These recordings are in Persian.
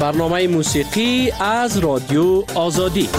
برنامه موسیقی از رادیو آزادی.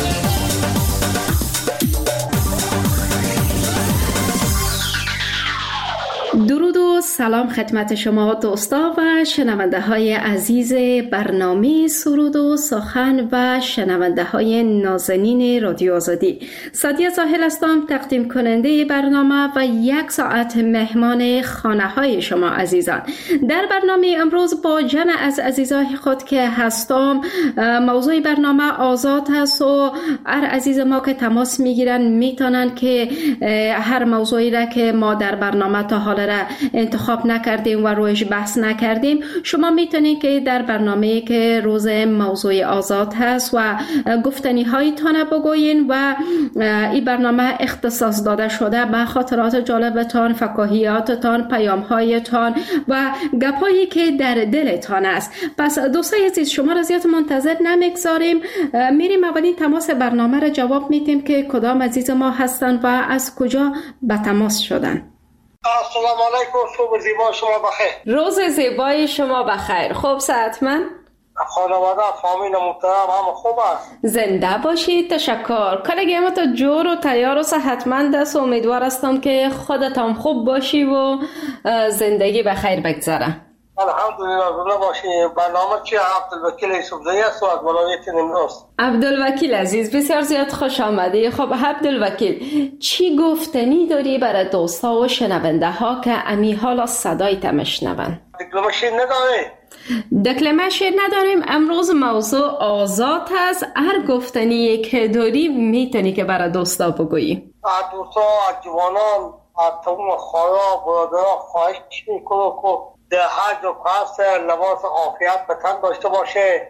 درود و سلام خدمت شما دوستا و شنونده های عزیز برنامه سرود و سخن و شنونده های نازنین رادیو آزادی. سعدیه زاهل هستم، تقدیم کننده برنامه و یک ساعت مهمان خانه های شما عزیزان. در برنامه امروز با جمع از عزیزای خود که هستم، موضوع برنامه آزاد هست و هر عزیز ما که تماس میگیرن میتونن که هر موضوعی را که ما در برنامه تا حال را انتخاب نکردیم و رویش بحث نکردیم، شما میتونید که در برنامه که روز موضوع آزاد هست و گفتنی هایتان بگوین و این برنامه اختصاص داده شده به خاطرات جالبتان، فکاهیاتتان، پیام هایتان و گپایی که در دلتان است. پس دوستای عزیز، شما را زیاد منتظر نمیگذاریم، میریم اولین تماس برنامه را جواب میدیم که کدام عزیز ما هستند و از کجا به تماس شدن. السلام علیکم، صبح زیبا شما بخیر. روز زیبای شما بخیر. خوب صحتمند؟ خانواده فامیل محترم هم خوب است. زنده باشید. تشکر. کلگی ما تا جور و تیار و صحتمند است و امیدوار هستم که خودت هم خوب باشی و زندگی بخیر بگذره. الحمدلله. زنده باشی. برنامه چی؟ عبدالوکیل یوسفزئی است و از ولایت نیمروز. عبدالوکیل عزیز، بسیار زیاد خوش آمدی. خب عبدالوکیل، چی گفتنی داری برای دوستا و شنونده ها که امی حالا صدایت میشنون؟ دکلمشین نداری؟ دکلمشین نداریم. امروز موضوع آزاد هست، هر گفتنی که داری میتونی که برای دوستا بگویی. از دوستا، از جوانان، از تمام خواهرها برادرها خواهش میکنم که در هر جا هست لباس عافیت به تن داشته باشه،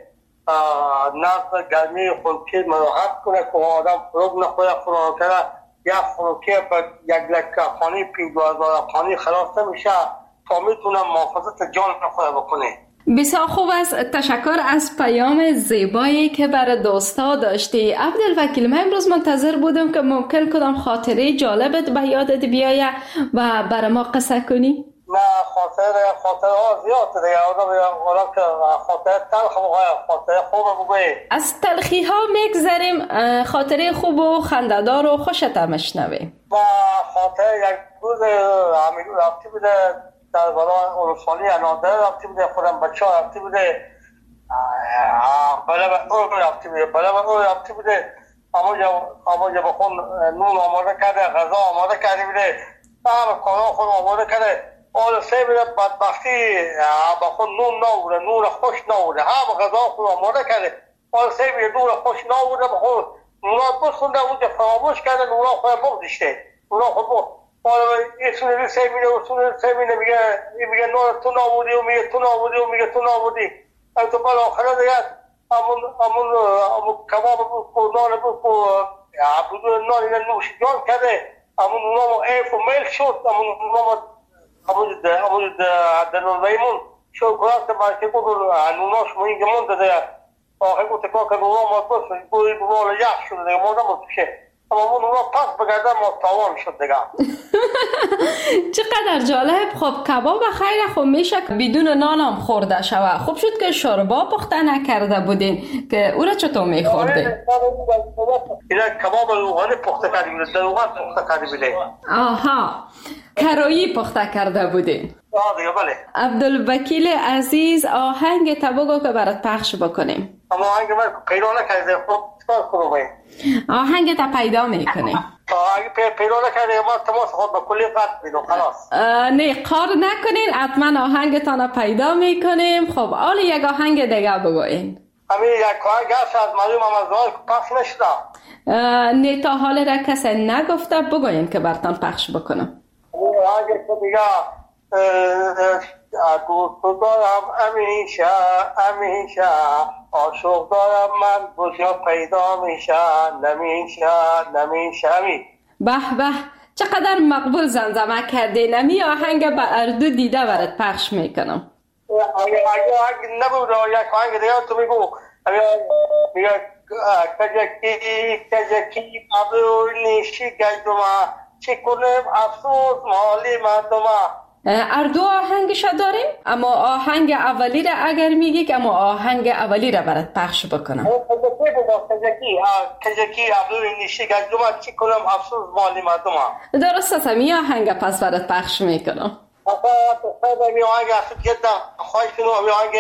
نفس گرمی خونکی مراحت کنه که آدم فروغ نخوره. خوراکه یک خوراکی به یک لکه افغانی 2000 افغانی خلاص نمیشه تا میتونه محافظت جان نخوره بکنه. بسیار خوب است. تشکر از پیام زیبایی که برای دوستا داشتی. عبدالوکیل، من امروز منتظر بودم که ممکن کدام خاطره جالبت به یادت بیایه و برای ما قصه کنی. نه، خاطره ها زیاد دیگه. آدم که خاطره تلخ بگوید، خاطره خوب بگوید. از تلخی ها میگذریم، خاطره خوب و خنده‌دار و خوشت مشنویم. و خاطره یک روز همیدون رفتی بوده در برای اولوسانی انادر، رفتی بوده خودم بچه ها رفتی بوده بله رفتی بوده اما جا بخون نون آماده کرده، غذا آماده کرده بوده، همه کارها خود آماده کرده. آل سه بوده بدبختی بخون نون نبوده، نون خوش نبوده، همه غذا خود آماده کرده. آل سه بوده نون خوش نبوده، بخون نونا بسونده اونجا فراموش کرده، نونا خود بگذشته، نونا خود بگذشته. یه سونه سه میده میگه نون تو نبودی و میگه تو نبودی و میگه تو نبودی. تو بل آخره دیگه همون کباب بود، نان بود، عبدالو نان اینه نوشیدان کرده، همون نونا ایف و میل شد، همون دنونویمون شد کنست برکه بود نوناش موین گمون داده. آخه بود تکا که نونا ما بسید بوید نونا یخ شده دیگه، ما نموزشه. اما اون اونا پس بگرده ما تاوان شد دیگه. چقدر جالب. خب کباب خیلی خوب میشه بدون نان هم خورده شوه. خوب شد که شوربا پخته نکرده بودین که او را چطور میخوردین؟ اینا کباب روغانی پخته کرده بوده، روغن پخته کرده بوده. آها، کرایی پخته کرده بودین. دیگه بله. عبدالوکیل عزیز، آهنگ تبگو که برات پخش بکنیم. اما آهنگ من پیدا نکرده، خب چکار کنم؟ آهنگ تا پیدا میکنیم. آهنگ پیدا نکرده ما تماس خود به کلی قطع بیدو خلاص. نه قار نکنین، حتما آهنگتان پیدا میکنیم. خب حالا یک آهنگ دیگه بگوین. همین یک آهنگ هست از معلوم هم از آهنگ پخش نشده. نه تا حال را کسی نگفته، بگوین که برتان پخش بکنم. آهنگ که دیگه دوست دارم همیشه عاشق دارم من کجا پیدا میشه نمیشه. به به، چقدر مقبول زمزمه کردی. نمی آهنگ به اردو دیده برات پخش میکنم. اگه نبوده یک آهنگ دیگه تو میگو میگه کجکی ابرو نیشی گجدوما چی کنم افسوس مالی مردما اردو آهنگش داریم، اما آهنگ اولی را اگر میگی که اما آهنگ اولی را برات پخش بکنم. کجکی عبدال نیشی گجوم چی کنم افسوس مالی مردم. درست است، می آهنگ پس برات پخش میکنم. می آهنگ اصلا جدا خواهش کنم، می آهنگ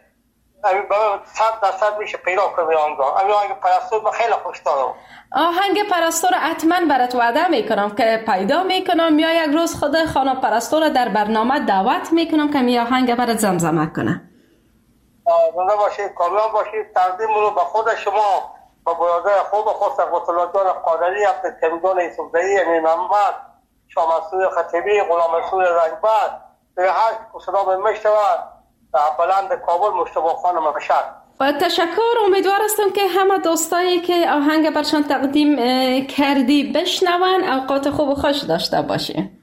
100% میشه پیدا کنم. می آهنگ پرستور من خیلی خوش دارم. آهنگ پرستور حتما برات وعده میکنم که پیدا میکنم، یا یک روز خود خانم پرستور در برنامه دعوت میکنم که می آهنگ برات زمزمه کنه. زنده باشید، کامیاب باشید. تقدیم رو به خود شما و برادر خوب خود سقوط جان قادری، عبدالکریم یوسفزئی، امین محمد، شاه منصور خطیبی، غلام رسول رنگبر، به هر صدا به میشنود بلند کابل مصطفی خان مشهد. و تشکر. امیدوار هستم که همه دوستایی که آهنگ برشان تقدیم کردی بشنون، اوقات خوب و خوش داشته باشی.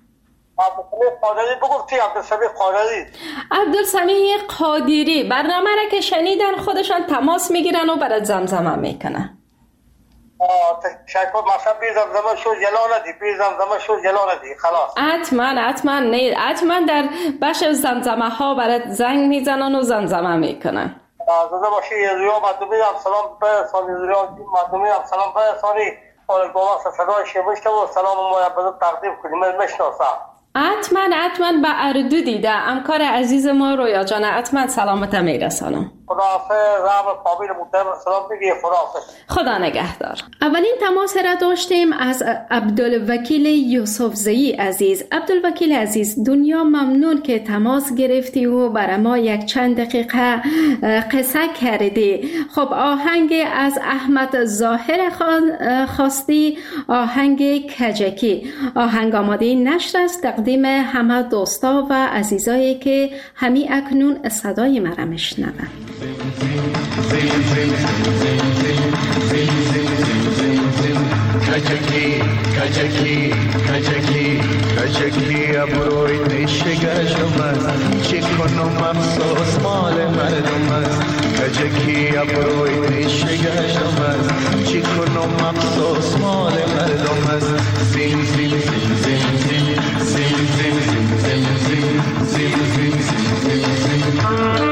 عبدالسمیع قادری برنامه را که شنیدن خودشان تماس میگیرن و برات زمزمه میکنن. تشکر. مثلا بیر زمزمه شو جلا ندی، بیر زمزمه شو جلا ندی، خلاص. حتما در بخش زمزمه ها برات زنگ میزنن و زمزمه میکنن. زنده باشی. ریا مردمی هم سلام برسانی، ریا مردمی هم سلام برسانی. آرک بابا صدای شمشته و سلام ما رو تقدیم کنیم. مشناسم. حتما به اردو دیده همکار عزیز ما رویا جان، حتما سلامت میرسانم. خداحافظ. رب قابل محترم سلام بگی. خداحافظ. خدا نگهدار. اولین تماس را داشتیم از عبدالوکیل یوسفزئی عزیز. عبدالوکیل عزیز، دنیا ممنون که تماس گرفتی و برای ما یک چند دقیقه قصه کردی. خب آهنگ از احمد ظاهر خواستی، آهنگ کجکی. آهنگ آماده نشر است، تقدیم همه دوستا و عزیزایی که همی اکنون صدای مرا میشنوند. کجکی کجکی کجکی کجکی ابروی نشگشم است، چی کنم افسوس مال مردم است. کجکی ابروی نشگشم است، چی کنم افسوس مال مردم است. زین زین زین زین زین زین زین زین زین زین زین.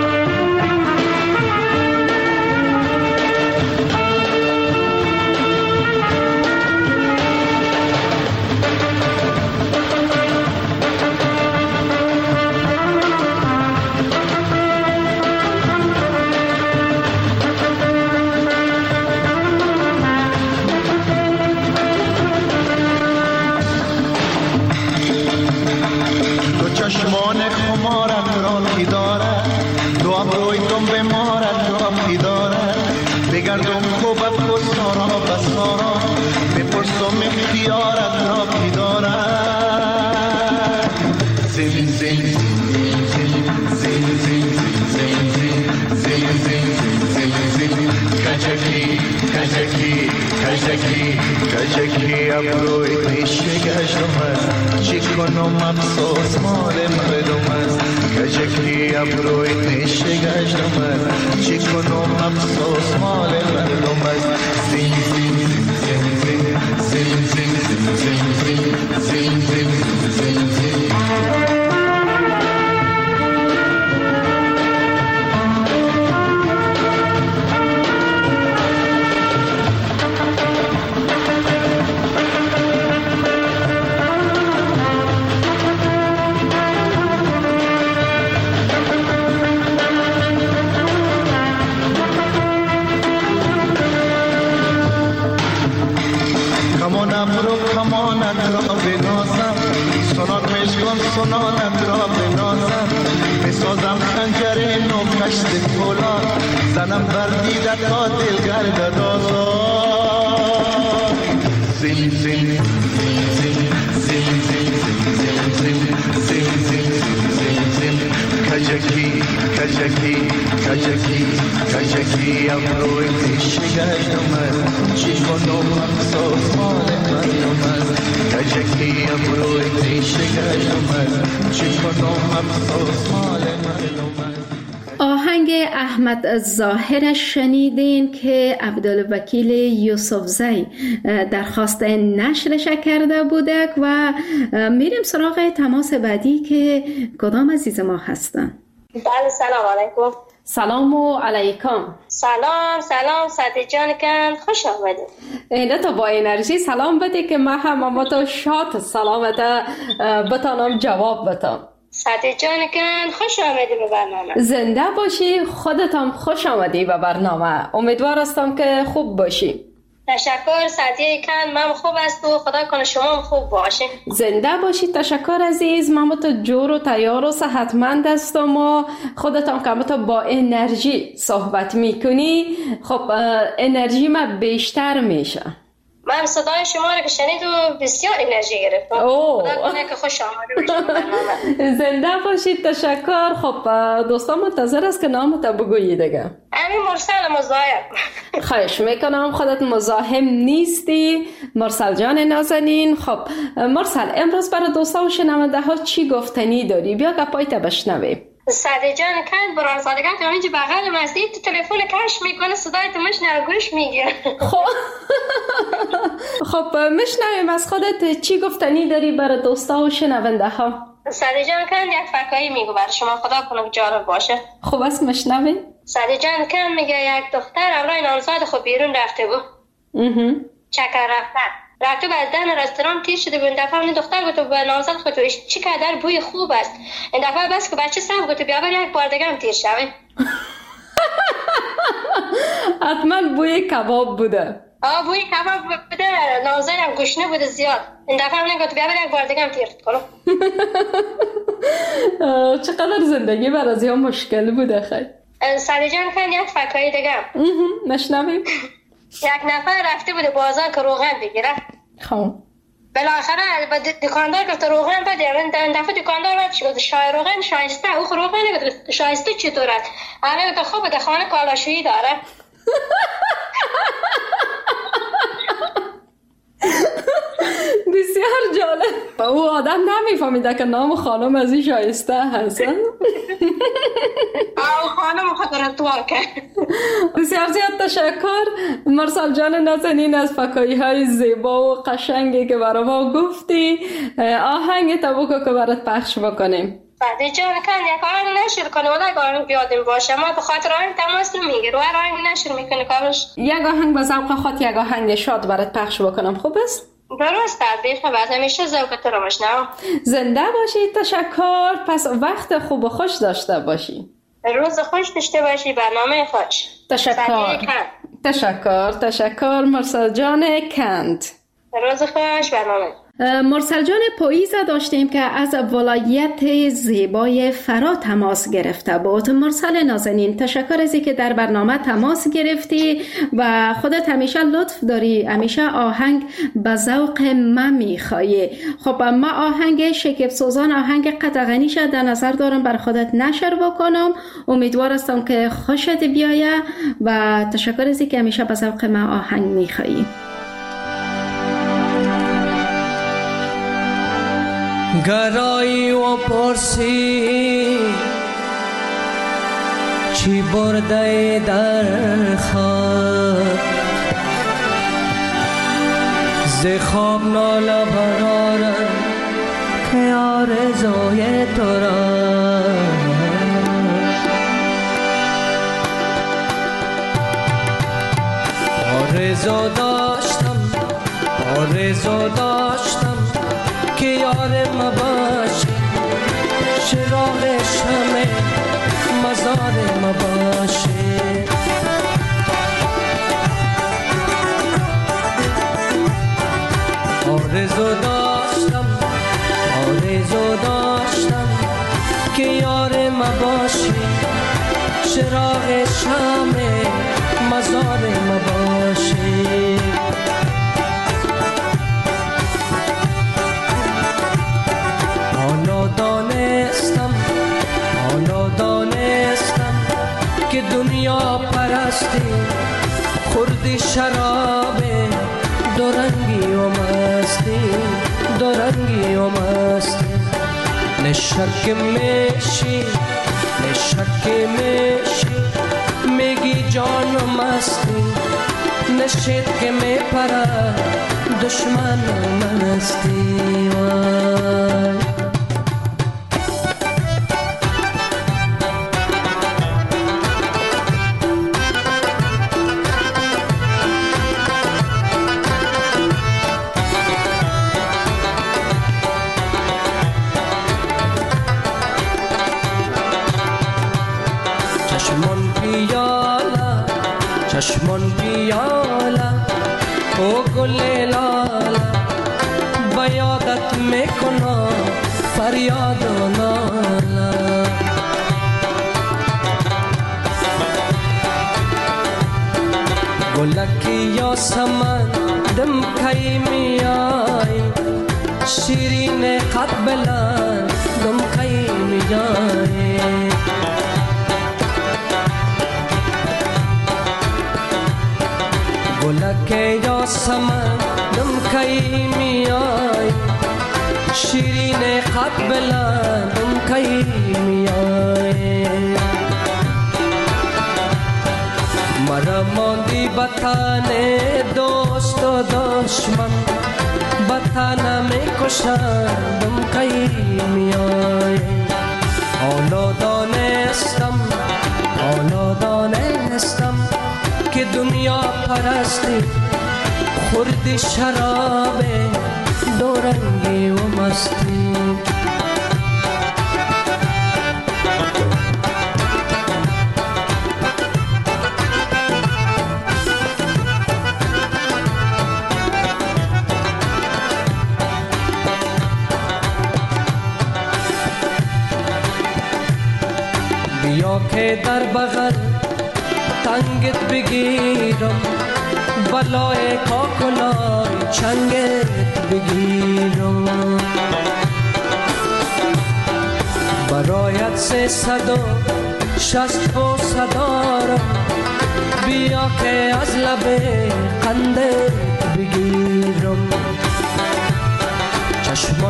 چشمان خمارت را کی دارد، دو ابروی دنبه مارت را کی دارد. بگردم خوبت و سارا و سارا، بپرسم اختیارت را کی دارد. زین زین زین زین زین زین زین زین زین زین. کجکی کجکی کجکی کجکی ابروی نشگشم است، چی کنم افسوس مال مردم است. کجکی ابروی نشگشم است، چی کنم افسوس مال مردم است. زین زین زین زین زین زین زین زین زین زین. کمانت را بنازم، سناتش کن سنانت را بنازم. بسازم خنجر نو کشت فولاد، زنم بردیده تا دلگرد آزاد. زین زین زین زین زین زین زین زین زین. کجکی کجکی کجکی کجکی ابروی نشگشم است، چی کنم افسوس مال مردم است. کجکی ابروی نشگشم است، چی کنم افسوس مال مردم است. آهنگ احمد ظاهر شنیدین که عبدالوکیل یوسفزی درخواست نشرش کرده بودک و میریم سراغ تماس بعدی که کدام عزیز ما هستن. بله سلام علیکم. سلام و علیکم. سلام سعدی جان کن خوش آمدید. اینه تا با انرژی سلام بده که من هم تو شاد سلامت بتانم جواب بتم. سعدی جان کن خوش آمدی به برنامه. زنده باشی، خودتم خوش آمدی به برنامه. امیدوار هستم که خوب باشی. تشکر سعدی کن، من خوب است و خدا کنه شما هم خوب باشی. زنده باشی. تشکر عزیز. من تو جور و تیار و صحتمند هستم و خودتم که تو با انرژی صحبت میکنی، خب انرژی من بیشتر میشه. من صدای شما رو که شنید و بسیار انرژی گرفتم. خدا کنه که خوش آمده باشید برنامه. زنده باشید. تشکر. خب دوستان منتظر است که نامت بگویی دیگه. امین مرسل مزاحم. خواهش میکنم، خودت مزاحم نیستی مرسل جان نازنین. خب مرسل امروز برای دوستان و شنونده ها چی گفتنی داری؟ بیا گپایت بشنویم. سعدی جان کن برای صادقات همینجا بغل مستی تو تلفن کش میکنه، صدای تو مشنوه گوش میگیره. خب مشنویم از خودت چی گفتنی داری برای دوستا و شنونده ها. سعدی جان کن یک فکایی میگو برای شما، خدا کنه جالب باشه. خوب است مشنویم. سعدی جان کن میگه یک دختر امرای نامزاد خود بیرون رفته بود. چکر رفته بعد دن رستوران تیر شده بود. این دفعه این دختر گفت به نامزد خود چی قدر بوی خوب است. این دفعه بس که بچه صاحب گفت بیا بر یک بار دیگه هم تیر شوه. حتما بوی کباب بوده. بوی کباب بوده. نامزد هم گشنه بوده زیاد. این دفعه هم گفت بیا بر یک بار دیگه هم تیر کنم. چقدر زندگی برای مشکل بوده خیلی. سعدی جان کن یک فکایی دیگه نشنویم. یک نفر رفته بوده بازار که روغن بگیره. خب بالاخره به دکاندار گفت روغن بده. این دفعه دکاندار گفت شای روغن شایسته. او روغن گفت شایسته چطور است؟ همه گفت خوب ده خانه کالاشویی داره. بسیار جالب. او آدم نمیفهمیده که نام خانم از این شایسته هست. خانم خاطر تو کرد. بسیار زیاد تشکر مرسل جان نازنین از فکایی های زیبا و قشنگی که برای ما گفتی. آهنگ تبوکو که برات پخش بکنیم. سعدی جان کن یک آهنگ نشر کنه ولی یک آهنگ بیادیم باشه. ما به خاطر آهنگ تماس نمیگیره و هر آهنگ نشر میکنه کارش. یک آهنگ به ذوق خاطر یک آهنگ شاد برات پخش بکنم. خوب است؟ درست تبریخ بعد همیشه ذوق تو رو بشنوم. زنده باشی. تشکر. پس وقت خوب و خوش داشته باشی. روز خوش داشته باشی. برنامه خوش. تشکر مرسل جان کند. روز خوش. برنامه مرسل جان پاییزه داشتیم که از ولایت زیبای فرا تماس گرفته بود. مرسل نازنین تشکر از که در برنامه تماس گرفتی و خودت همیشه لطف داری، همیشه آهنگ به ذوق من میخوایی. خب ما آهنگ شکیب سوزان، آهنگ قطغنیش در نظر دارم بر خودت نشر بکنم. امیدوار هستم که خوشت بیایه و تشکر از که همیشه به ذوق من آهنگ میخوایی. گرایی و پرسی چی برده در خواب ز خواب ناله برارم که آرزوی تو را آرزو داشتم که یار ما باشی، چراغ شمع مزار ما باشی. آرزو داشتم که یار ما باشی، چراغ شمع مزار ما باشی. حالا دانستم که دنیا پرستی خوردی شراب دورنگی و مستی نشک میشی نشکی میشی میگی جانم هستی نشید که میپره دشمن من هستی وای چشمان بیالا او گل لالا بیادت میکنم فریاد و نالا گلکی یا سمن دم کی میای شیرین قد بلند دم کی میای گلک یا سمن دم کی میای شیرین قد بلند دم کی میای مرا ماندی بطن دوست و دشمن بطن میکشند دم کی میای حالا دانستم که دنیا پرستی خوردی شراب دورنگی و مستی بیا که در بغل تنگت بگیرم بلای کاکلای چنگت بگیرم برایت 360 بوسه دارم بیا که از لب قندت بگیرم چشمان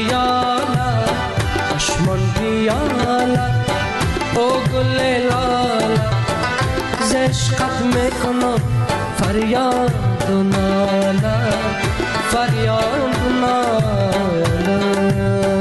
پیاله او گل لاله ز عشقت میکنم فریاد و ناله فریاد و ناله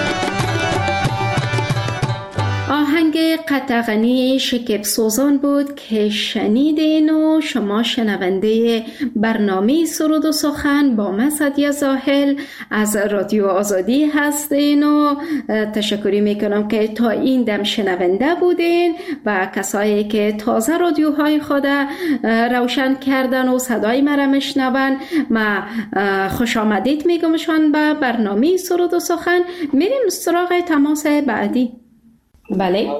آهنگ قطغنی شگفت سوزان بود که شنیدین و شما شنونده برنامه سرود و سخن با من سعدیه زاهل از رادیو آزادی هستین و تشکری میکنم که تا این دم شنونده بودین و کسایی که تازه رادیوهای خود روشن کردن و صدای مرا میشنون ما خوش آمدید میگمشان به برنامه سرود و سخن. میریم سراغ تماس بعدی. بله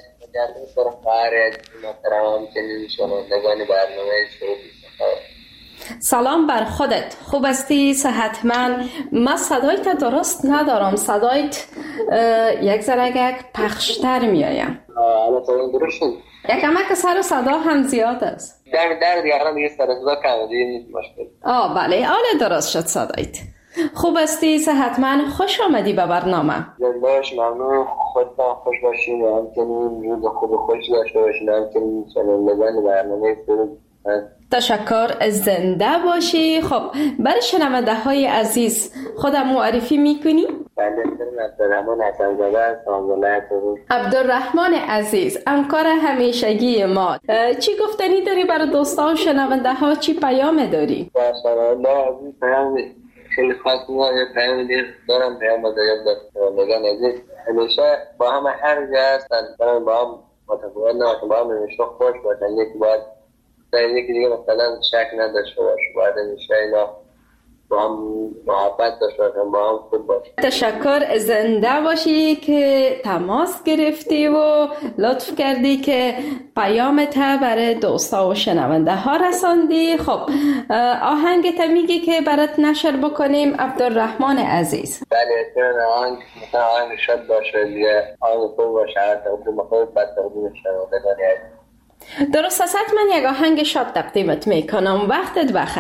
سلام بر خودت، خوب استی؟ صحتمند؟ من صدایت درست ندارم، صدایت یک ذره پخشتر میایم. یک کمک سر صدا هم زیاد است. در دیگران دیگه سر صدا کم دیگه مشکل. بله حالا درست شد صدایت. خوب استی؟ صحتمند؟ خوش آمدی به برنامه. باش ممنون، خودتان خوش باشین و همچنین روز خوب خوش داشته باشین و همچنین شنوندگان برنامه سرود. تشکر، زنده باشی. خب برای شنونده های عزیز خودم معرفی میکنی؟ بنده عبدالرحمن حسن‌زاده هستم. عبدالرحمن عزیز، همکار همیشگی ما، چی گفتنی داری برای دوستان و شنونده ها؟ چی پیام داری؟ الله عزیز پیام خیلی خاص پیام دیر دارم، پیام دارم شنوندگان عزیز همیشه با هم هر جا هستن با هم متفاوت نباشن، با هم همیشه خوش باشن، یکی باید یکی دیگه مثلا شک نداشته باشه، باید همیشه اینا با هم محبت داشته باشن، با هم خوب باشن. تشکر، زنده باشی که تماس گرفتی و لطف کردی که پیامت برای دوستا و شنونده ها رساندی. خب آهنگت میگی که برات نشر بکنیم عبدالرحمن عزیز؟ بله آهنگ مثلا آهنگ شاد باشه دیگه، آهنگ خوب باشه، هر تقدیم خود بد تقدیم شنوندگان عزیز. درست است، من یک آهنگ شاد تقدیمت میکنم. وقتت بخیر.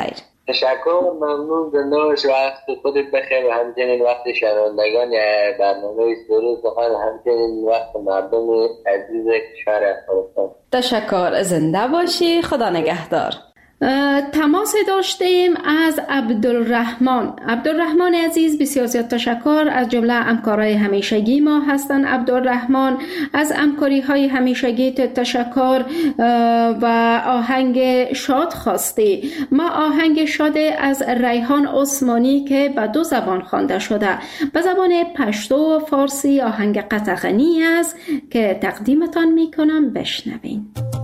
تشکر، ممنون. زنده‌باش، وقت خودت بخیر و همچنین وقت شنوندگان برنامه سرود سخن، همچنین وقت مردم عزیز کشور افغانستان. تشکر، زنده باشی، خدا نگهدار. تماس داشتیم از عبدالرحمن عزیز، بسیار زیاد تشکر. از جمله همکارای همیشگی ما هستند. عبدالرحمن، از همکاری های همیشگی تشکر. و آهنگ شاد خواستی. ما آهنگ شاد از ریحان عثمانی که به 2 زبان خوانده شده، به زبان پشتو و فارسی، آهنگ قطغنی است که تقدیمتان میکنم، بشنوین.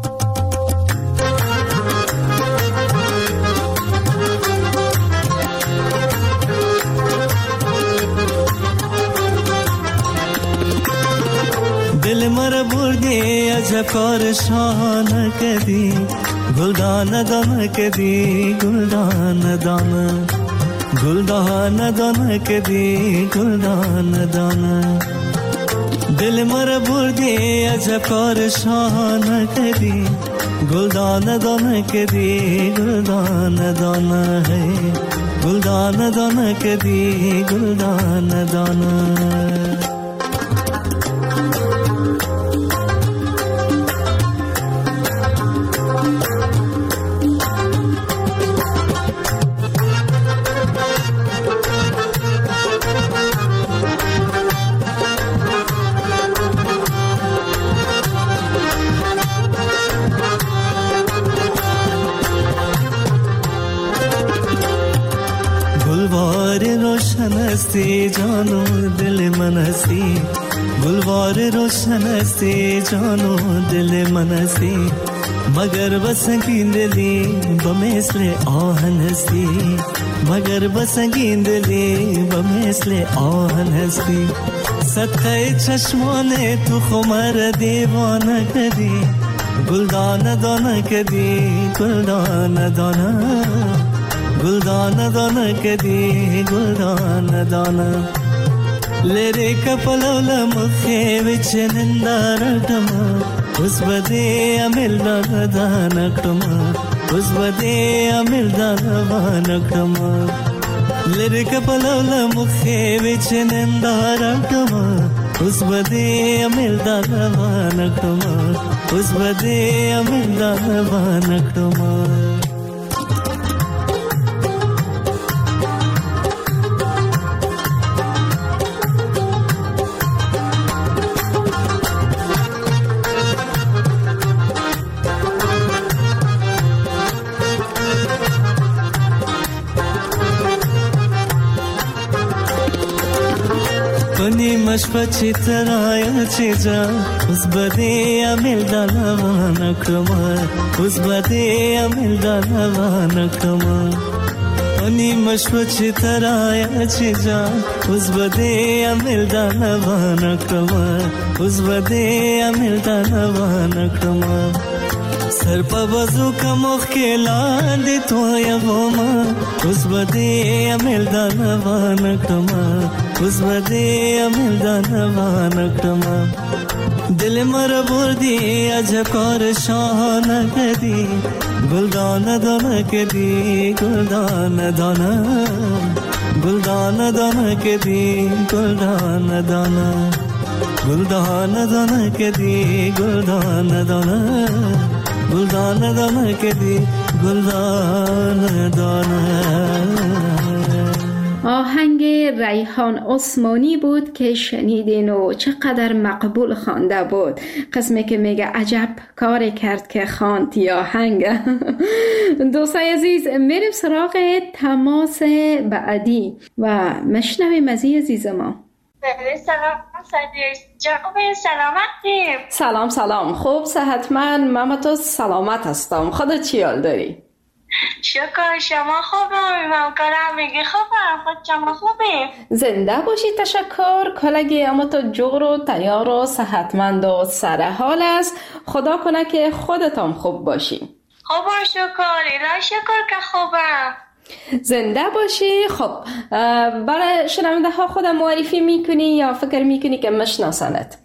دل مرا بردی از کار شانه کدی، گلدان دانه کدی، گلدان دانه، گلدان دانه کدی، گلدان دانه. دل مرا بردی از کار شانه کدی، گلدان دانه کدی، گلدان دانه، گلدان دانه کدی، گلدان دانه. هستی جانو دل من هستی، گلوار روشن هستی جانو دل من هستی، مگر بسنگین دلی بمثل آهن هستی، مگر بسنگین دلی بمثل آهن هستی. صدقه چشمان تو خمر دیوانه کدی، گلدان دانه کدی، گلدان دانه، گلدان دانه کدی، گلدان دانه. لری کپلول مخه وچ نندارتم، اس بده عمل دانکتم، اس بده عمل دانکتم. لری کپلول مخه وچ نندارتم، اس بده عمل دانکتم، اس بده عمل دانکتم. مشپچی ترایا چی جا، اس بده عمل دانکتم، اس بده عمل دانکتم. انی مشپچی ترایا چی جا، اس بده عمل دانکتم، اس بده عمل دانکتم. سر په بازو کا مخ کې لاندې تویا وما، اوس بده عمل دانوان کما، اوس بده عمل دانوان کما. دل مر بردی از کار شان کدی، گلدان دانه کدی، گلدان دانه، گلدان دانه کدی، گلدان دانه، گلدان دانه کدی، گلدان دانه، گلدان دانه کدی، گلدان دانه. آهنگ ریحان عثمانی بود که شنیدین و چقدر مقبول خوانده بود. قسمی که میگه عجب کاری کرد که خواند یا آهنگ. دوستای عزیز، میریم سراغ تماس بعدی و مشنویم از عزیز ما. سلام جناب، سلامتی؟ سلام سلام، خوب صحتمند، من تو سلامت هستم. خودت چی حال داری؟ شکر، شما خوبم؟ همکارم میگه خوبم، خود شما خوبی؟ زنده باشی، تشکر. کلگی اما تو جور و تیار و صحتمند و سرحال است. خدا کنه که خودتان خوب باشی. خوبم شکر، الهی شکر که خوبم. زنده باشی. خب برای شنونده ها خودم معرفی میکنی یا فکر میکنی که مشناسنت؟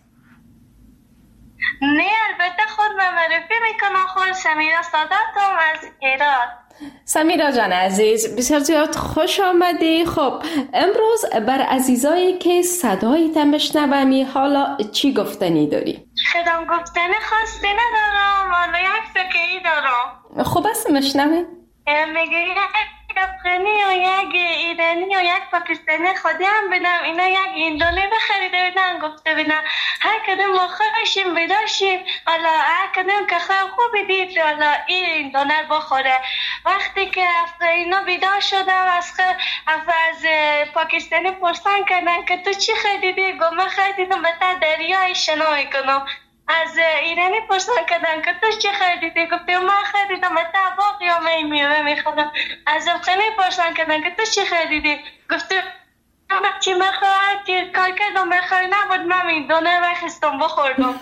نه البته خود من معرفی میکنم. خود سمیرا ساداتم از ایران. سمیرا جان عزیز، بسیار زیاد خوش آمدی. خب امروز بر عزیزایی که صدایت میشنومی حالا چی گفتنی داری؟ خدام گفتن خاصی ندارم، حالا یک فکری دارم. خب بس میشنوی؟ میگه یک افغانی و یک ایرانی و یک پاکستانی خودی هم بدم، اینا یک ایندونه بخریده بدن، گفته بدن هر کدوم ما خوشیم بداشیم، حالا هر کدوم که خوب دید حالا این ایندونه بخوره. وقتی که اینا بیدار شدم از پاکستانی پرسان کردن که تو چی خریدی؟ گفت من خریدم به تا دریای شنا میکنم. از ایرانی پرسان کردن که تو چی خریدی؟ گفتم من خریدم تا باقی و میوه میخورم. از افغانی پرسان کردن که تو چی خریدی؟ گفتم من چی میخورم که کار کردم بخوری نبود، من این دونه بخستم بخوردم.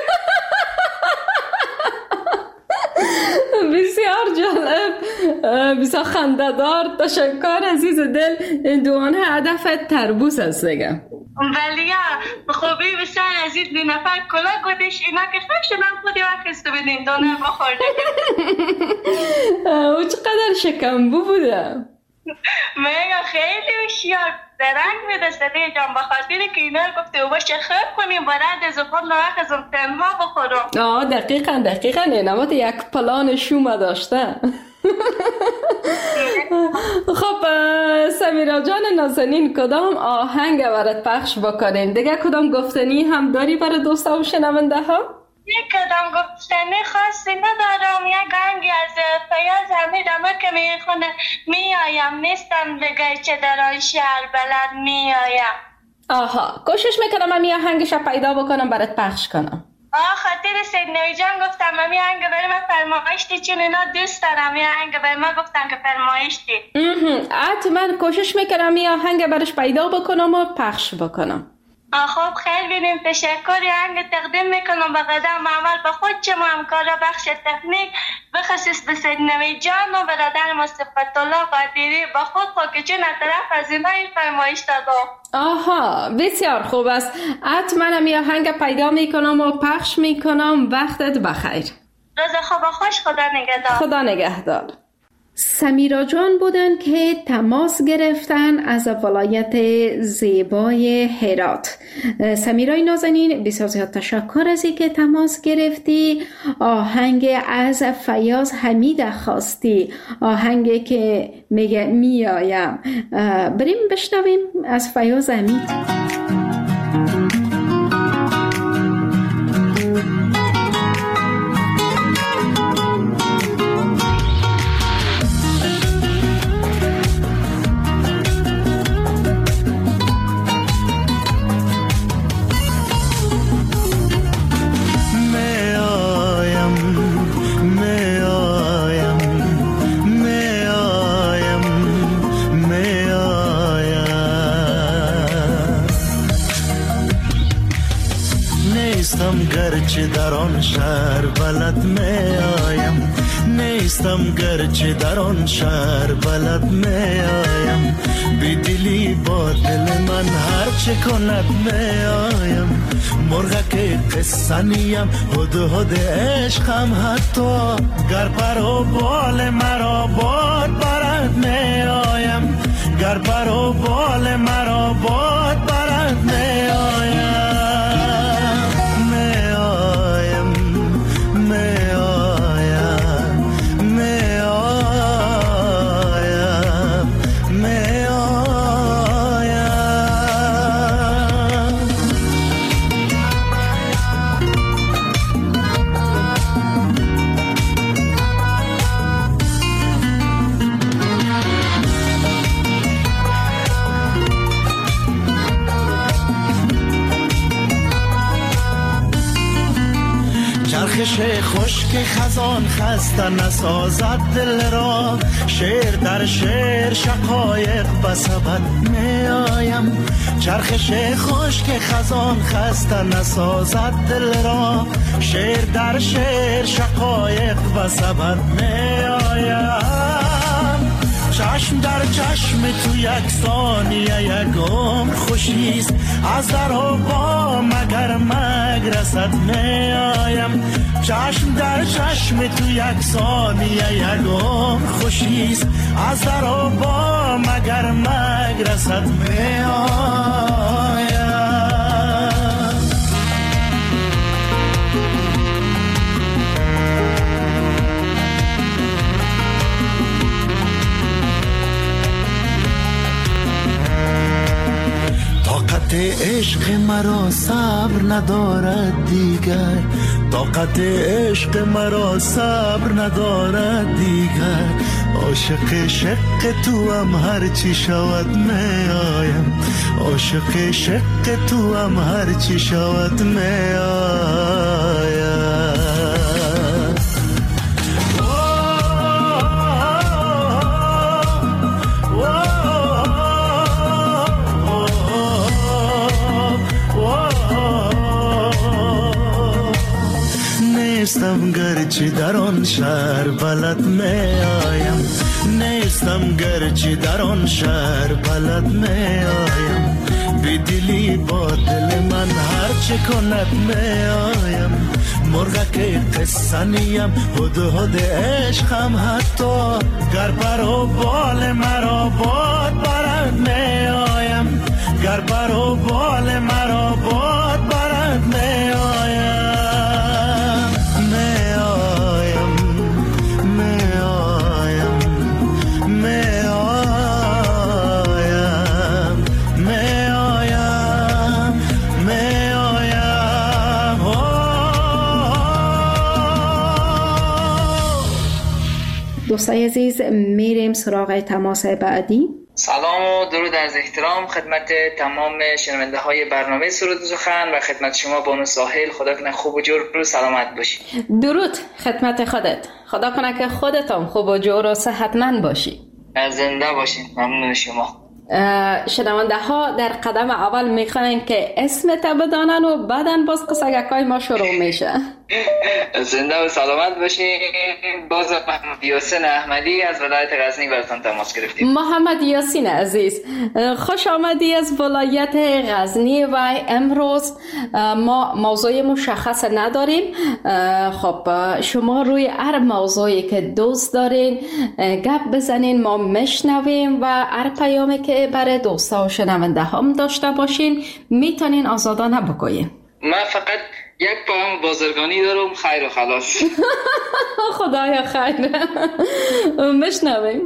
بسیار جالب، بسیار خنده‌دار. تشکر عزیز دل. این دوانه هدف تربوز است دیگه. ولی خوبی بسیار عزیز دو نفر کلا گودش اینا که خوش شدن خودی وقت خسته بدین دونه بخورده. او چقدر شکمبو بوده. میگه خیلی هوشیار درنگ میده صدیق جان، بخاطر که اینا گفته او باشه خیلی کنیم برای زبان نوخ از تنها بخورم. دقیقا نمات یک پلان شوم داشته. خب سمیرا جان نازنین، کدام آهنگ برات پخش بکنیم؟ دیگه کدام گفتنی هم داری برای دوستا و شنونده ها؟ یک کدام گفتنی خاصی ندارم. یک آهنگی از فیاض حمیدآباد که میخونه میایم نیستم بگه چه در آن شهر بلد میایم. آها، کوشش میکنم من آهنگش پیدا بکنم برات پخش کنم. خاطر سید نوی جان گفتم من آهنگ برای من فرمایشتی، چون اینا دوست دارم آهنگ برای من گفتن که فرمایشتی. من کوشش میکنم آهنگ برش پیدا بکنم و پخش بکنم. خب خیلی بینیم، تشکر. آهنگ تقدیم میکنم به قدم عمل به خود چه همکارا بخش تکنیک، بخصوص به سید نوی جان و برادر ما صفت الله قادری، به خود خاکچون از طرف از اینا این فرمایش دادم. آها، بسیار خوب است. حتما هم آهنگ پیدا میکنم و پخش میکنم. وقتت بخیر. روز خوب و خوش. خدا نگهدار. خدا نگهدار. سمیرا جان بودن که تماس گرفتن از ولایت زیبای هرات. سمیرای نازنین، بسیار زیاد تشکر از اینکه تماس گرفتی. آهنگ از فیاض حمید خواستی، آهنگی که میگه میایم. بریم بشنویم از فیاض حمید. گرچه در آن شهر بلد می آیم، نیستم گرچه در آن شهر بلد می آیم، بی دلی با دل من هر چه کند می آیم، مرغک قصنیم هد عشقم، حتی گر پر و بال مرا باد برد می آیم، گر پر و بال مرا باد برد می آیم. چرخش خشک خزان خسته نسازد دل را، شعر در شعر شقایق بسبب می آیم، چرخش خشک خزان خسته نسازد دل را، شعر در شعر شقایق بسبب می آیم، چشم در چشم تو یک ثانیه یک عمر خوشیست. از در و با مگر مگرست می آیم. چشم در چشم تو یک ثانیه یک عمر خوشیست. از در و با مگر مگرست می آیم. طاقت عشق مرا صبر ندارد دیگر. طاقت عشق مرا صبر ندارد دیگر. عاشق شق تو هم هر چی شود می آیم. عاشق شق تو هم هر چی شود می آیم. نیستم گرچه در آن شهر بلد می آیم. نیستم گرچه در آن شهر بلد می آیم. بی دلی با دل من هر چه کند می آیم. مرغک قصه نیم هدهد عشقم حتی گر پر و بال مرا باد برد می آیم. گر پر و بال مرا باد برد می آیم. دوستای عزیز، میریم سراغ تماس بعدی. سلام و درود از احترام خدمت تمام شنونده های برنامه سرود و سخن و خدمت شما بانو ساحل. خدا کنه خوب و جور و سلامت باشی. درود خدمت خودت. خدا کنه که خودت هم خوب و جور و صحتمند باشی. زنده باشین. ممنون شما. شنونده ها در قدم اول میخواین که اسمت بدانن و بعدن باز قصگکای ما شروع میشه. زنده و سلامت باشین. باز محمد یاسین احمدی از ولایت غزنی براتون تماس گرفتیم. محمد یاسین عزیز، خوش آمدی از ولایت غزنی و امروز ما موضوع مشخص نداریم. خب شما روی هر موضوعی که دوست دارین گپ بزنین، ما میشنویم و هر پیامی که برای دوستا و شنونده هم داشته باشین میتونین آزادانه بگوین. من فقط یک پیام بازرگانی دارم، خیر و خلاص. خدایا خیر. میشنویم.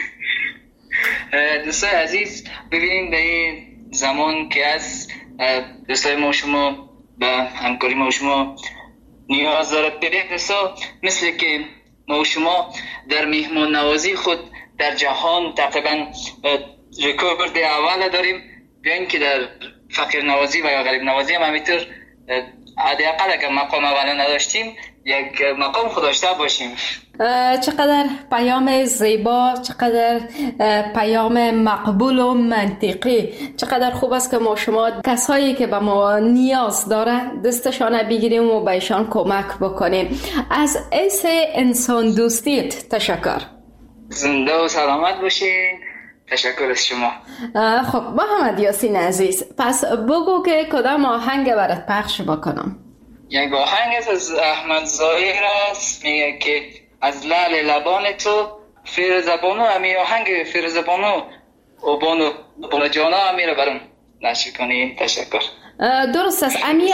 دوستای عزیز، ببینید به این زمان که از دوستای ما شما به همکاری ما شما نیاز داره. ببینید دوستا، مثل که ما شما در مهمان نوازی خود در جهان تقریبا رکورد اول داریم. بیاین که در فقیر نوازی و یا غریب نوازی هم همینطور حداقل اگر مقام اول نداشتیم یک مقام خود داشته باشیم. چقدر پیام زیبا، چقدر پیام مقبول و منطقی. چقدر خوب است که ما شما کسایی که به ما نیاز داره دستشان بگیریم و بهشان کمک بکنیم. از ایس انسان دوستیت تشکر. زنده و سلامت باشین. تشکر از شما. خب محمد یاسین عزیز، پس بگو که کدام آهنگ برات پخش بکنم. یک آهنگ از احمد ظاهر است، میگه که از لعل لبان تو فیر زبانو. همین آهنگ فیر زبانو و بانو جانا همیره برام نشر کنی. تشکر. درست است. همین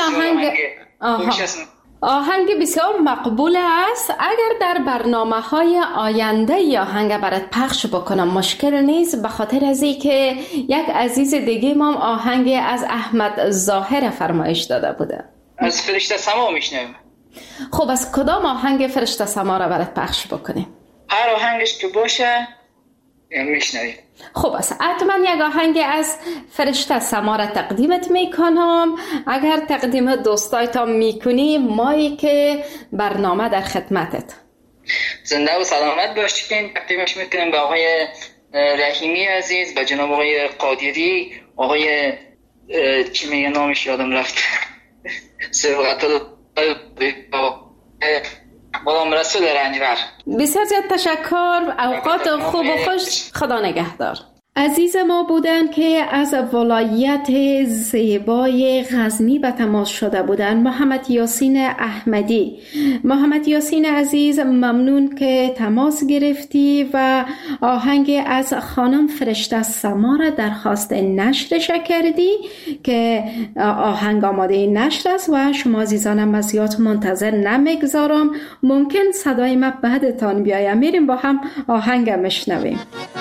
آهنگ بسیار مقبول است. اگر در برنامه‌های آینده یا آهنگ برات پخش بکنم مشکل نیست، به خاطر از اینکه یک عزیز دیگه ما آهنگ از احمد ظاهر فرمایش داده بوده. از فرشته سما میشنویم. خب از کدام آهنگ فرشته سما را برات پخش بکنیم؟ هر آهنگش که باشه میشنویم. خب است، حتما یک آهنگ از فرشته سما را تقدیمت میکنم. اگر تقدیم دوستایتان میکنی، مایی که برنامه در خدمتت. زنده و سلامت باشین. تقدیمش میکنیم به آقای رحیمی عزیز، به جناب آقای قادری، آقای چی میگه نامش یادم رفت، سبقت غلام رسول رنجبر. بسیار زیاد تشکر. اوقات خوب و خوش. خدا نگهدار. عزیز ما بودند که از ولایت زیبای غزنی به تماس شده بودند. محمد یاسین احمدی. محمد یاسین عزیز، ممنون که تماس گرفتی و آهنگ از خانم فرشته سما را درخواست نشرش کردی که آهنگ آماده نشر است و شما عزیزانم از زیاد منتظر نمیگذارم. ممکن صدای ما بعدتان بیاید. میریم با هم آهنگ مشنویم.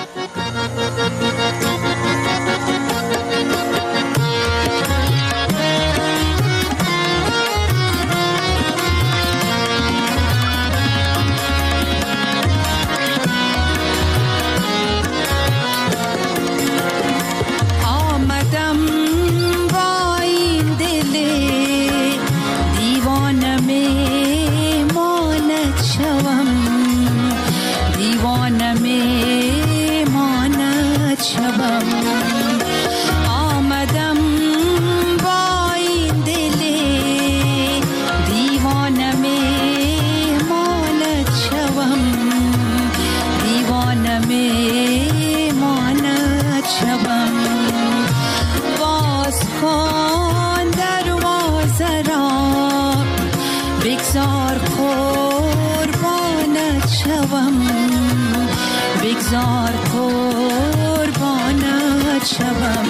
بگذار قربانت شوم.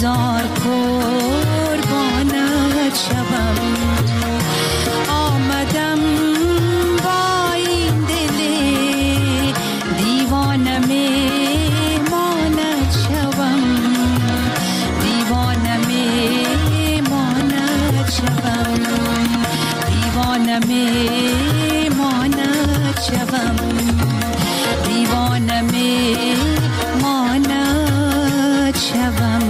هزار قربانت شوم. آمدم با این دل دیوانه مهمانت شوم. دیوانه مهمانت شوم. دیوانه مهمانت شوم. دیوانه مهمانت شوم.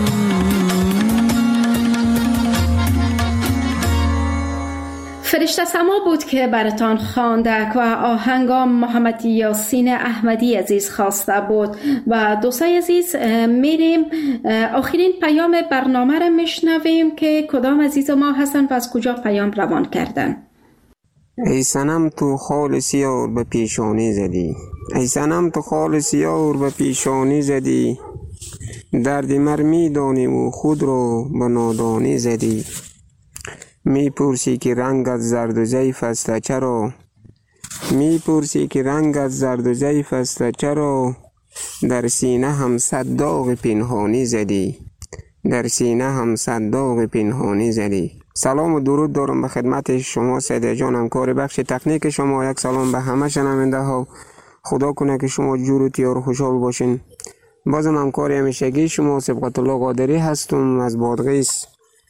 فرشته سما بود که براتان خواندک و آهنگام محمد یاسین احمدی عزیز خواسته بود. و دوستای عزیز میریم آخرین پیام برنامه را میشنویم که کدام عزیز ما هستن و از کجا پیام روان کردن. ای صنم تو خال سیار به پیشانی زدی. ای صنم تو خال سیار به پیشانی زدی. درد مرمی دانی و خود رو به نادانی زدی. می پرسی که رنگت زرد و ضعیف است چرا. می پرسی که رنگت زرد و ضعیف است چرا. در سینه هم صد داغ پنهانی زدی. در سینه هم صد داغ پنهانی زدی. سلام و درود دارم به خدمت شما سیده جان، همکار بخش تکنیک شما. یک سلام به همه شنونده ها. خدا کنه که شما جور و تیار و خوشحال باشین. بازم همکار همیشگی شما سبقت الله قادری هستم از بادغیس.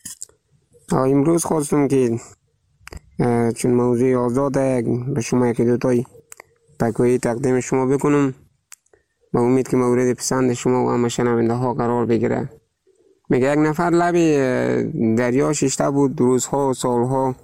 امروز خواستم که چون موضوع آزاده به شما یکی دوتای تکویی تقدیم شما بکنم. با امید که مورد پسند شما و همه شنونده ها قرار بگیره. میگه یک نفر لب دریا ششته بود روزها و سالها.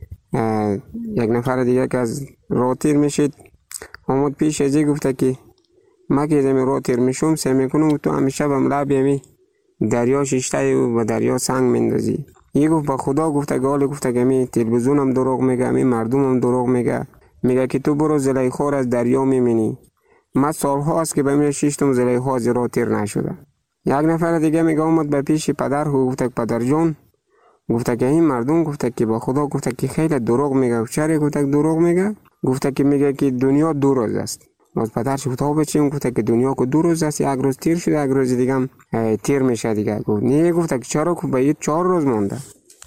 یک نفر دیگه که از راه تیر میشید آمد پیش ازی گفته که ما که زمین راه تیر میشم سعی میکنم تو همیشه به لب یمی دریا ششته و دریا سنگ مندازی. یه گفت با خدا گفته گاله گفته که می تلویزیونم دروغ میگه، می مردمم دروغ میگه. میگه که تو برو زلیخا را از دریا میبینی. من سالها است که به من شیشتم زلیخا از راه تیر نشده. یک نفر دیگه میگه اومد به پیش پدر و گفته پدر جان گفته که این مردم گفته که با خدا گفته که خیلی دروغ میگه. چرا گفته دروغ میگه؟ گفته که میگه که دنیا 2 روز است. باز پدرش گفته بچیم گفته که دنیا که 2 روز است، یک روز تیر شده یک روز دیگه هم تیر میشه دیگه. گفت نه گفته که چرا که به 4 روز مونده.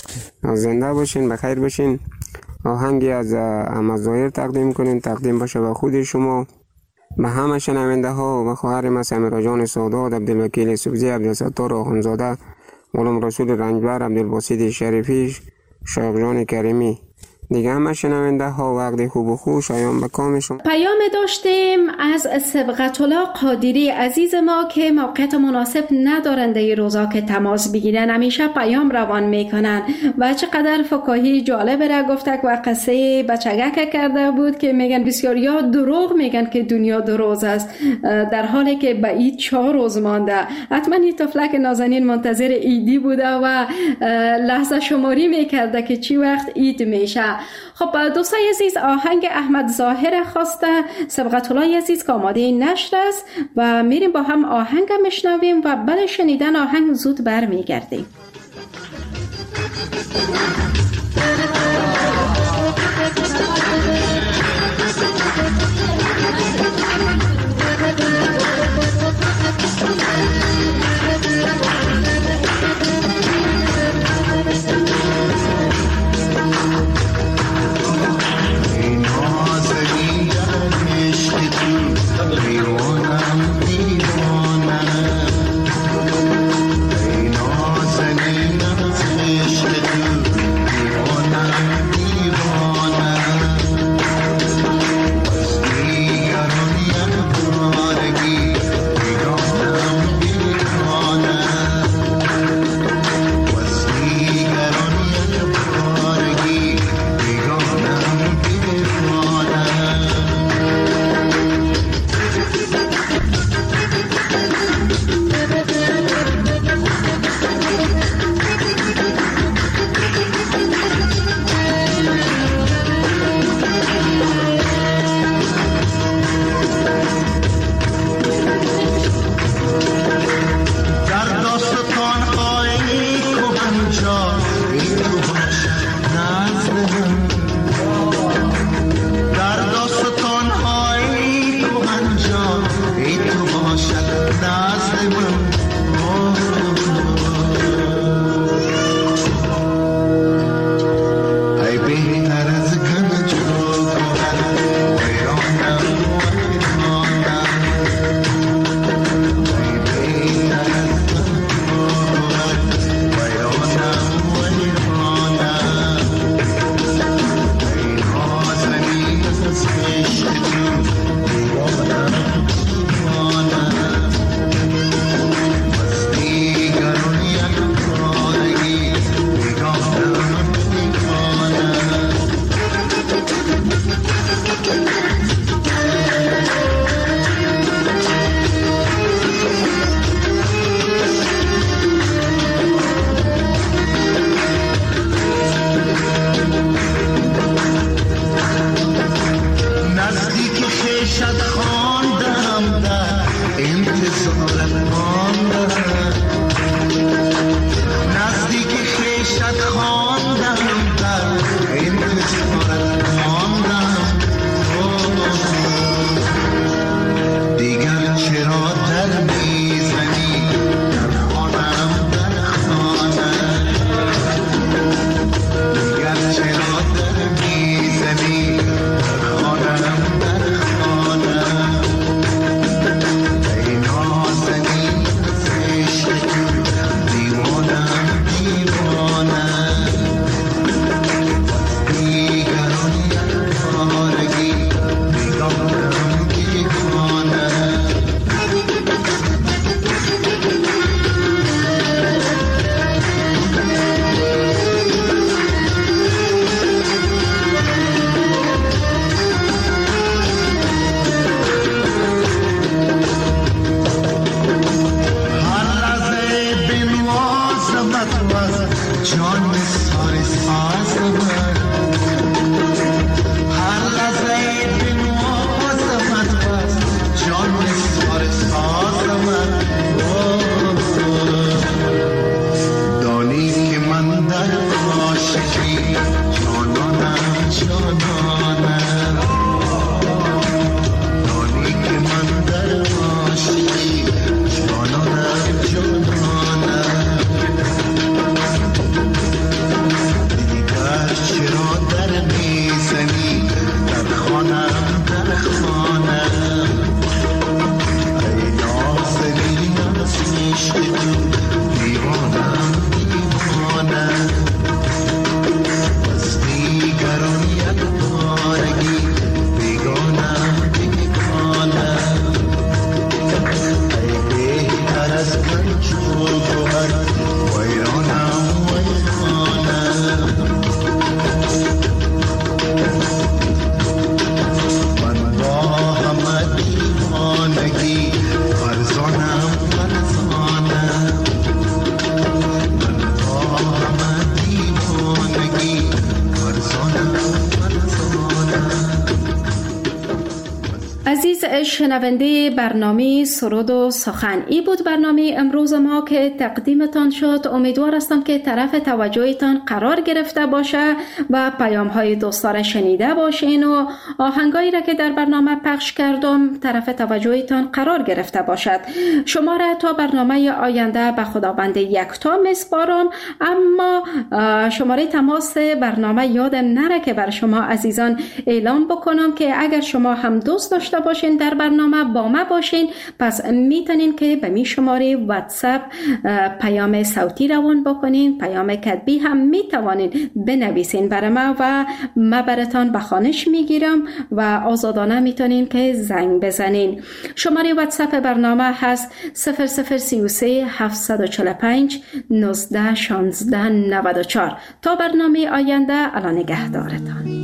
زنده باشین، بخیر باشین. آهنگی از احمد ظاهر تقدیم کنین، تقدیم باشه به خود شما، به همه شنونده ها و خواهر ما سمیرا جان سادات، عبدالوکیل سبزی، عبدالستار آخوندزاده، غلام رسول رنجبر، عبدالباسط شریفی، شایق جان کریمی، دیگه همه شنونده ها وقت خوب و خوش شایان به کام شما. پیام داشتیم از سبقت الله قادری عزیز ما که موقعیت مناسب ندارند در روزا که تماس بگیرن، همیشه پیام روان میکنن و چقدر فکاهی جالب را گفتک و قصه بچگک کرده بود که میگن بسیاریا دروغ میگن که دنیا 2 روز است در حالی که به عید 4 روز مانده. حتما این طفلک نازنین منتظر عیدی بوده و لحظه شماری میکرده که چی وقت عید میشه. خب دوستای عزیز آهنگ احمد ظاهر خواسته سبقت الله عزیز که آماده نشر است و میریم با هم آهنگ میشنویم و بعد شنیدن آهنگ زود برمیگردیم. ای نازنین عشق تو خیشت خواندم در انتظارت ماندم نزدیک خیشت خواندم در انتظارت ماندم دیگر چرا در میزنی در خانم در خانه دیگر چرا در میزنی در خانم در خانه ای نازنین عشق دیوانم دیوانه دیگران یکبارگی بیگانم بیگانه جان سار ساز من هر لحظه بنوازمت بس جان سار ساز من دانی که من در عاشقی جانانم جانانم دانی که من در عاشقی جانانم جانانم چرا در میزنی در خانم در خانم ای نازنین از عشق تو دیوانم دیوانم از دیگران یکبارگی بیگانم بیگانم ای بهتر از گنج و گوهر ویرانم ویرانم من با همه دیوانگی فرزانم فرزانم من با همه دیوانگی فرزانم فرزانم عزیز شنونده برنامه سرود و سخن، ای بود برنامه امروز ما که تقدیمتان شد. امیدوار هستم که طرف توجهتان قرار گرفته باشه و پیام های دوستان شنیده باشین و آهنگایی را که در برنامه پخش کردم طرف توجهتان قرار گرفته باشد. شما را تا برنامه آینده به خداوند یکتا میسپارم، اما شماره تماس برنامه یادم نره که بر شما عزیزان اعلام بکنم که اگر شما هم دوست داشته باشین در برنامه با ما باشین، پس میتونین که به می شماره واتساپ پیام صوتی روان بکنین، پیام کتبی هم میتوانین بنویسین برای ما و ما براتان به خوانش میگیرم و آزادانه میتونین که زنگ بزنین. شماره واتساپ برنامه هست 0033 745 19 16 94. تا برنامه آینده، الان نگهدارتان.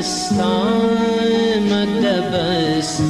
دستان مدبس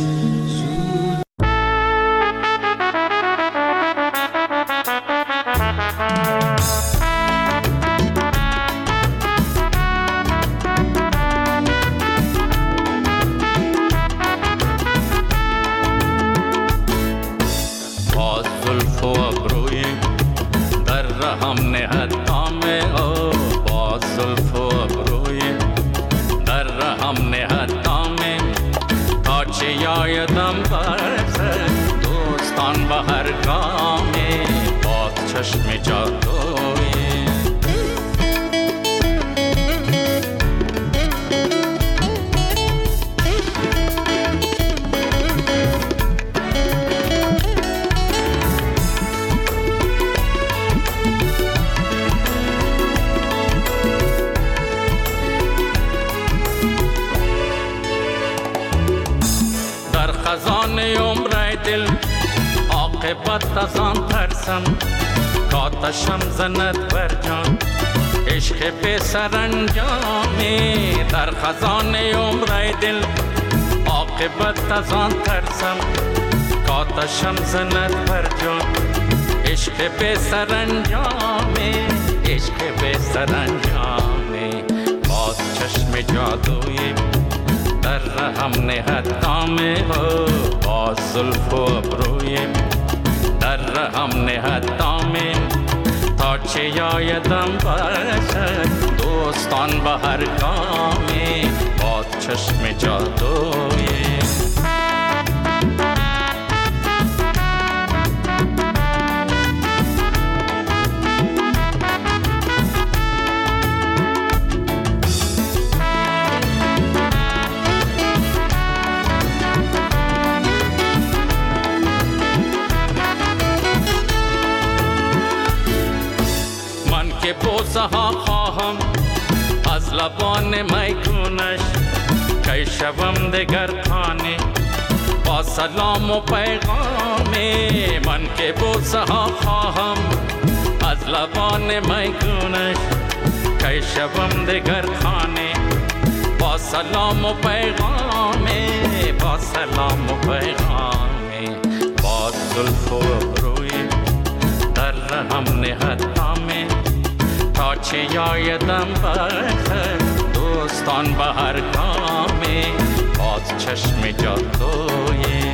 از آن ترسم کاتشم زند بر جان عشق پسر انجامی در خزانه عمر دل عاقبت از آن ترسم کاتشم زند بر جان عشق پسر انجامی عشق پسر انجامی باز چشم جادوی در رحم نهد دامه باز زلف و ابروی در رحم نهد دامه تا چه یایدم باشد دوستان به هر گامی باز چشم جادوی بوسه ها خواهم از لبان میگونش که شوم دگر خانه با سلام و پیغامی من که بوسه ها خواهم از لبان میگونش که شوم دگر خانه با سلام و پیغامی با سلام و پیغامی با زلف و ابروی در رحم نهد دامه تا چه یایدم بخیر دوستان به هر گامی باز چشم جادوی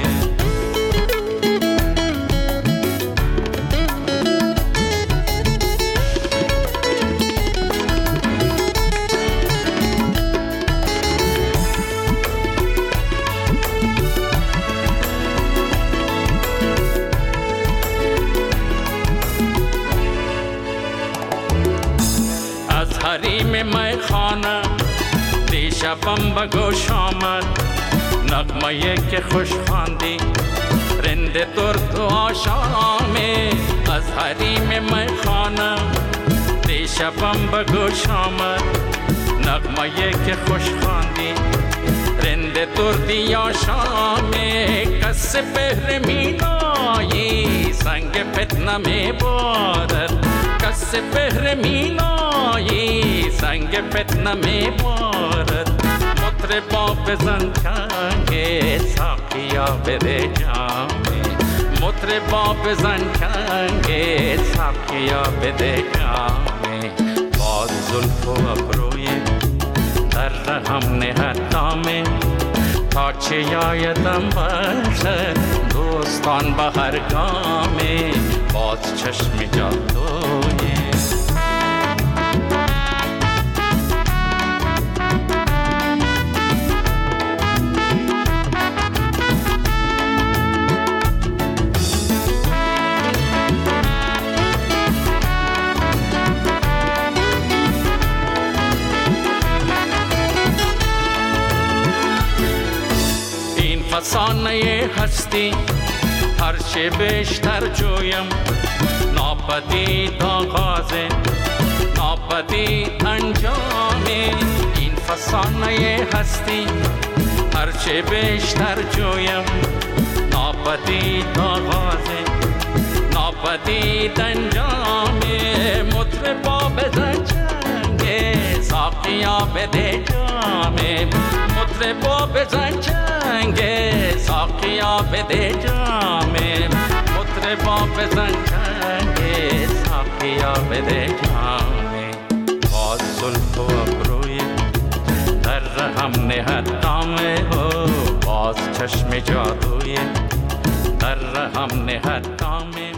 حریم میخانه دیشبم به گوش آمد نغمه که خوش خواندی رند درد و آشامی از حریم میخانه دیشبم به گوش آمد نغمه که خوش خواندی رند دردی آشامی کس بهر مینایی سنگ فتنه میبارد کس بهر مینایی سنگ فتنه میبارد مطربا بزن چنگ ساقیا بده جامی مطربا بزن چنگ ساقیا بده جامی باز زلف و ابروی در رحم نهد دامه تا چه یایدم باشد دوستان به هر گامی باز چشم جادوی این فسانه هستی هر چه بیشتر جویم ناپدید آغاز ناپدید انجام این فسانه هستی هر چه بیشتر جویم ناپدید آغاز ناپدید انجام مطربا بزن چنگ ساقیا بده جام جامه مطربا بزن چنگه ساقیا بده جامه مطربا بزن چنگه ساقیا بده جامه باز زلف و ابروی در رهم نهد دامه باز چشم جادوی در رهم نهد دامه